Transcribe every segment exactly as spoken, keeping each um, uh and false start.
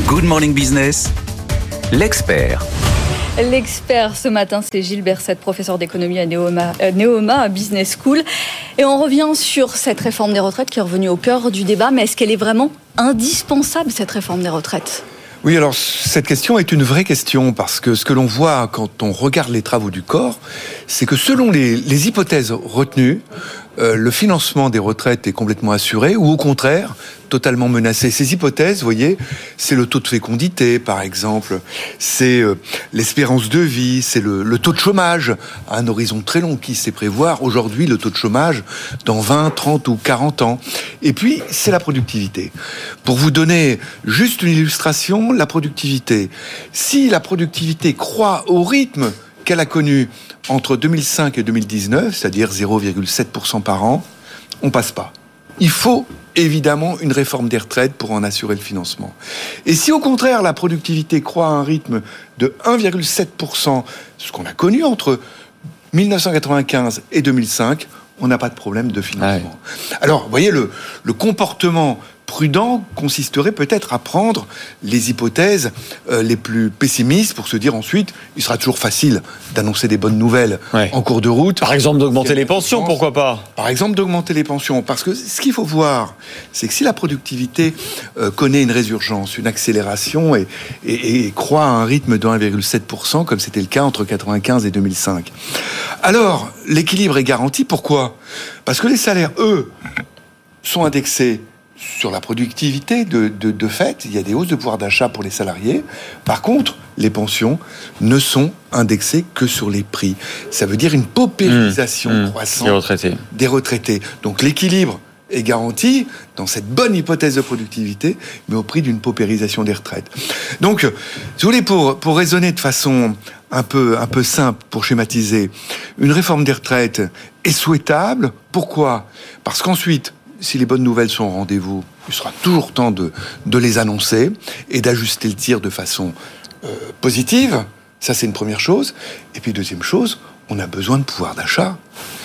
Good Morning Business, l'expert. L'expert ce matin, c'est Gilles Berset, professeur d'économie à Neoma, euh, Neoma Business School. Et on revient sur cette réforme des retraites qui est revenue au cœur du débat. Mais est-ce qu'elle est vraiment indispensable, cette réforme des retraites ? Oui, alors cette question est une vraie question parce que ce que l'on voit quand on regarde les travaux du corps, c'est que selon les, les hypothèses retenues, euh, le financement des retraites est complètement assuré ou au contraire totalement menacé. Ces hypothèses, vous voyez, c'est le taux de fécondité par exemple, c'est euh, l'espérance de vie, c'est le, le taux de chômage à un horizon très long qui sait prévoir aujourd'hui le taux de chômage dans vingt, trente ou quarante ans. Et puis c'est la productivité. Pour vous donner juste une illustration, la productivité. Si la productivité croît au rythme qu'elle a connu entre deux mille cinq et deux mille dix-neuf, c'est-à-dire zéro virgule sept pour cent par an, on passe pas. Il faut évidemment une réforme des retraites pour en assurer le financement. Et si au contraire la productivité croît à un rythme de un virgule sept pour cent, ce qu'on a connu entre dix-neuf cent quatre-vingt-quinze et deux mille cinq, on n'a pas de problème de financement. Ouais. Alors, vous voyez, le, le comportement prudent consisterait peut-être à prendre les hypothèses euh, les plus pessimistes pour se dire ensuite, il sera toujours facile d'annoncer des bonnes nouvelles ouais. en cours de route. Par exemple, d'augmenter les pensions, pourquoi pas ? Par exemple, d'augmenter les pensions. Parce que ce qu'il faut voir, c'est que si la productivité euh, connaît une résurgence, une accélération et, et, et croît à un rythme de un virgule sept pour cent, comme c'était le cas entre quatre-vingt-quinze et deux mille cinq, alors l'équilibre est garanti. Pourquoi ? Parce que les salaires, eux, sont indexés sur la productivité de, de, de fait, il y a des hausses de pouvoir d'achat pour les salariés. Par contre, les pensions ne sont indexées que sur les prix. Ça veut dire une paupérisation mmh, croissante des retraités. des retraités. Donc l'équilibre est garanti dans cette bonne hypothèse de productivité, mais au prix d'une paupérisation des retraites. Donc, si vous voulez, pour, pour raisonner de façon un peu, un peu simple, pour schématiser, une réforme des retraites est souhaitable. Pourquoi ? Parce qu'ensuite, si les bonnes nouvelles sont au rendez-vous, il sera toujours temps de, de les annoncer et d'ajuster le tir de façon euh, positive. Ça, c'est une première chose. Et puis, deuxième chose, on a besoin de pouvoir d'achat.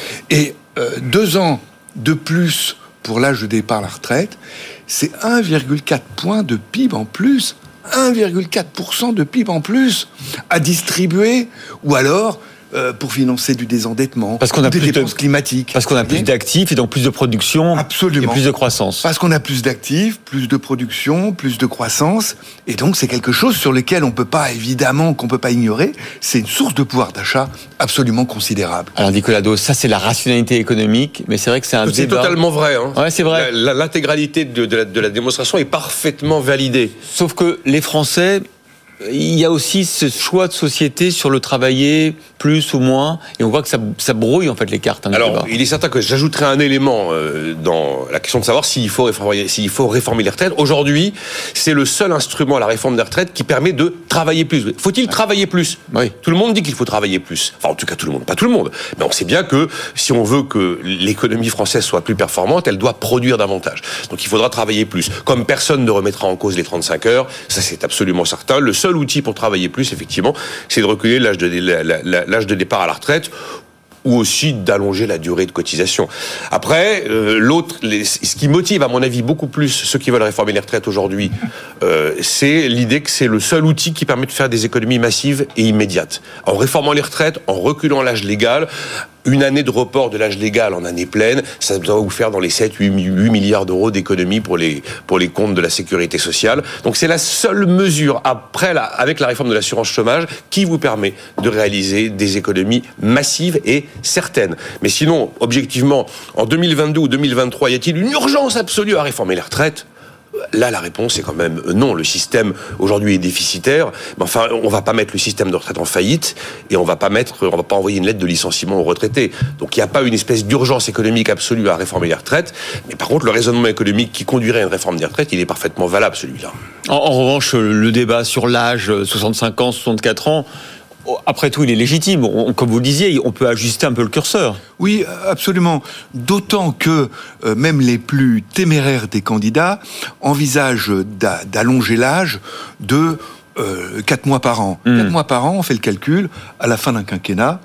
Et euh, deux ans de plus pour l'âge de départ à la retraite, c'est un virgule quatre point de P I B en plus. un virgule quatre pour cent de P I B en plus à distribuer, ou alors Euh, pour financer du désendettement, parce qu'on a des plus dépenses de, climatiques. Parce qu'on a plus d'actifs et donc plus de production. Absolument. Et plus de croissance. Parce qu'on a plus d'actifs, plus de production, plus de croissance. Et donc, c'est quelque chose sur lequel on peut pas, évidemment, qu'on peut pas ignorer. C'est une source de pouvoir d'achat absolument considérable. Alors, Nicolas Dos, ça, c'est la rationalité économique, mais c'est vrai que c'est un c'est débat. C'est totalement vrai. Hein. Ouais, c'est vrai. La, la, l'intégralité de, de, la, de la démonstration est parfaitement validée. Sauf que les Français, il y a aussi ce choix de société sur le travailler plus ou moins, et on voit que ça, ça brouille en fait les cartes. Hein, Alors, il est certain que j'ajouterai un élément euh, dans la question de savoir s'il faut réformer, s'il faut réformer les retraites. Aujourd'hui, c'est le seul instrument à la réforme des retraites qui permet de travailler plus. Faut-il travailler plus ? Oui. Tout le monde dit qu'il faut travailler plus. Enfin, en tout cas, tout le monde, pas tout le monde. Mais on sait bien que si on veut que l'économie française soit plus performante, elle doit produire davantage. Donc, il faudra travailler plus. Comme personne ne remettra en cause les trente-cinq heures, ça c'est absolument certain. Le seul outil pour travailler plus, effectivement, c'est de reculer l'âge de, la, la, la, l'âge de départ à la retraite, ou aussi d'allonger la durée de cotisation. Après, euh, l'autre, les, ce qui motive, à mon avis, beaucoup plus ceux qui veulent réformer les retraites aujourd'hui, euh, c'est l'idée que c'est le seul outil qui permet de faire des économies massives et immédiates. En réformant les retraites, en reculant l'âge légal, une année de report de l'âge légal en année pleine, ça doit vous faire dans les sept à huit milliards d'euros d'économies pour les, pour les comptes de la sécurité sociale. Donc c'est la seule mesure, après la, avec la réforme de l'assurance chômage, qui vous permet de réaliser des économies massives et certaines. Mais sinon, objectivement, en deux mille vingt-deux ou deux mille vingt-trois, y a-t-il une urgence absolue à réformer les retraites ? Là, la réponse est quand même non. Le système aujourd'hui est déficitaire. Mais enfin, on va pas mettre le système de retraite en faillite et on va pas mettre, on va pas envoyer une lettre de licenciement aux retraités. Donc, il n'y a pas une espèce d'urgence économique absolue à réformer les retraites. Mais par contre, le raisonnement économique qui conduirait à une réforme des retraites, il est parfaitement valable, celui-là. En, en revanche, le débat sur l'âge, soixante-cinq ans, soixante-quatre ans, après tout, il est légitime. On, comme vous le disiez, on peut ajuster un peu le curseur. Oui, absolument. D'autant que euh, même les plus téméraires des candidats envisagent d'a, d'allonger l'âge de euh, quatre mois par an. Mmh. quatre mois par an, on fait le calcul, à la fin d'un quinquennat,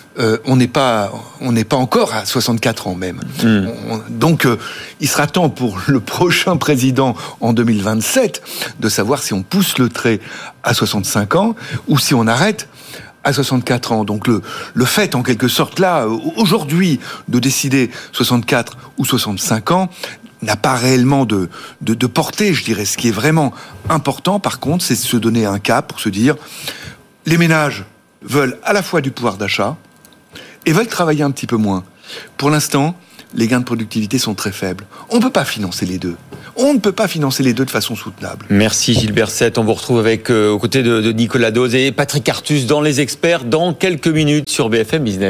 euh, on n'est pas, on n'est pas encore à soixante-quatre ans même. Mmh. On, donc, euh, il sera temps pour le prochain président en deux mille vingt-sept de savoir si on pousse le trait à soixante-cinq ans ou si on arrête à soixante-quatre ans. Donc le, le fait, en quelque sorte, là, aujourd'hui, de décider soixante-quatre ou soixante-cinq ans, n'a pas réellement de, de, de portée, je dirais. Ce qui est vraiment important, par contre, c'est de se donner un cap pour se dire, les ménages veulent à la fois du pouvoir d'achat et veulent travailler un petit peu moins. Pour l'instant, les gains de productivité sont très faibles. On ne peut pas financer les deux. On ne peut pas financer les deux de façon soutenable. Merci Gilles Berset. On vous retrouve avec, euh, aux côtés de, de Nicolas Dose et Patrick Artus dans Les Experts dans quelques minutes sur B F M Business.